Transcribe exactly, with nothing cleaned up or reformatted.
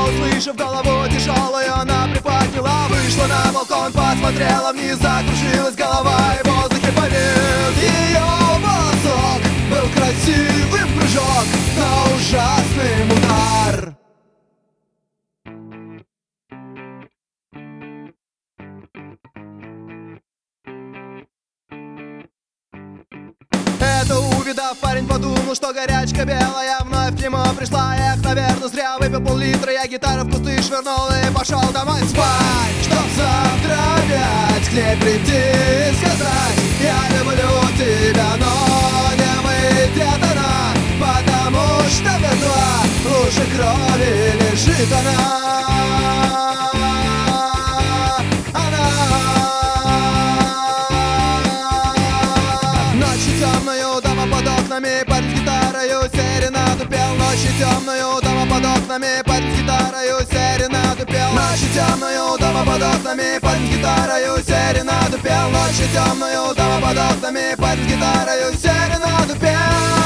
услышав голову тяжелую, она приподняла, вышла на балкон, посмотрела вниз, закружилась голова, и в воздухе повис ее волосок. Был красивый прыжок, но ужасный удар. Это увидав, парень подумал, что горячка белая вновь к нему пришла. Эх, наверное, зря выпил пол-литра, я гитару в кусты швырнул и пошел домой спать, чтоб завтра опять к ней прийти и сказать: я люблю тебя, но не выйдет она, потому что мертва, в луже крови лежит она. Темную, дома под окнами, парень с гитарою серенаду пел. Ночью темную, дома под окнами, парень с гитарою серенаду пел. Ночью темную, дома под окнами, парень с гитарою серенаду пел. Ночью темную, дома под окнами, парень с гитарою серенаду пел.